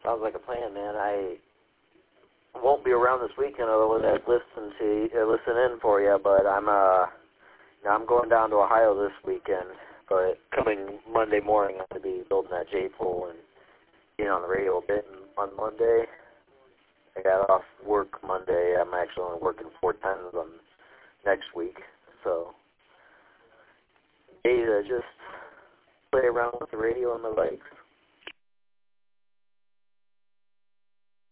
Sounds like a plan, man. I won't be around this weekend, otherwise I'd listen in for you. But I'm going down to Ohio this weekend. But coming Monday morning, I'm going to be building that J-pole and being on the radio a bit on Monday. I got off work Monday. I'm actually only working 4 times on next week. So, hey, just play around with the radio and the bikes.